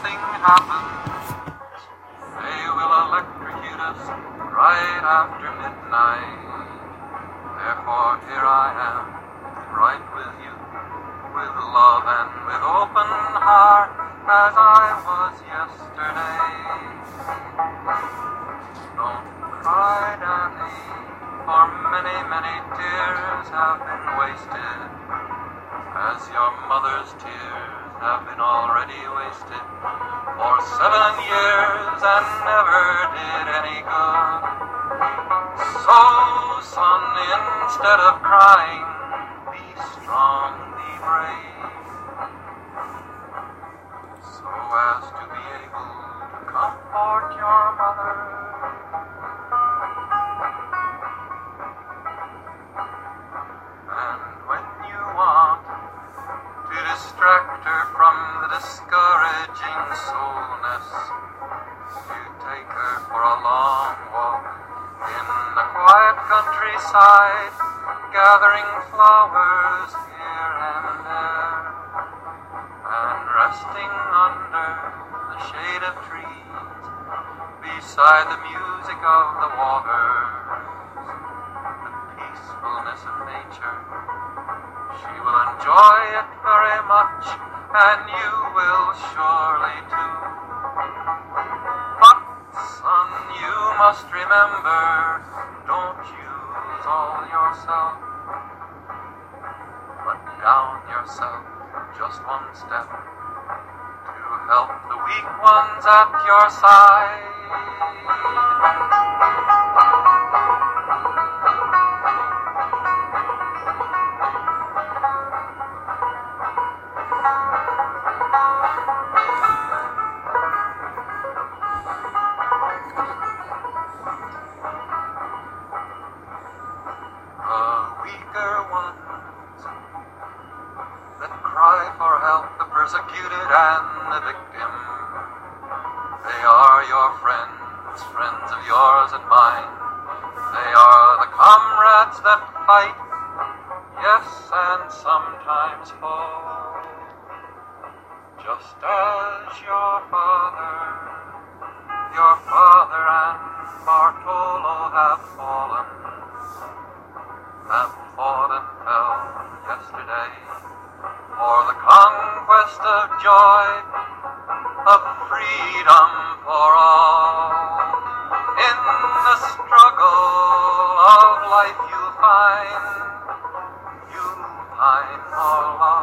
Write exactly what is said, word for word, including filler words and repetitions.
nothing happens. They will electrocute us right after midnight. Therefore here I am, right with you, with love and with open heart, as I was yesterday. Don't cry, Danny, for many, many tears have been wasted, as your mother's tears have been already wasted for seven years and never did any good. So, son, instead of crying, be strong, be brave, so as to be able to comfort your mother. And when you want to distract her from the discouraging soulness, you take her for a long walk in the quiet countryside, gathering flowers here and there, and resting under the shade of trees, beside the music of the waters, the peacefulness of nature. She will enjoy it very much, and you will surely too. But, son, you must remember, don't use all yourself, but down yourself just one step to help the weak ones at your side. Persecuted and the victim, they are your friends, friends of yours and mine. They are the comrades that fight, yes, and sometimes fall, just as your father, your father and Bartolo have fallen, have fought and fell yesterday, for the conquest of joy, of freedom for all. In the struggle of life you'll find, you'll find more love.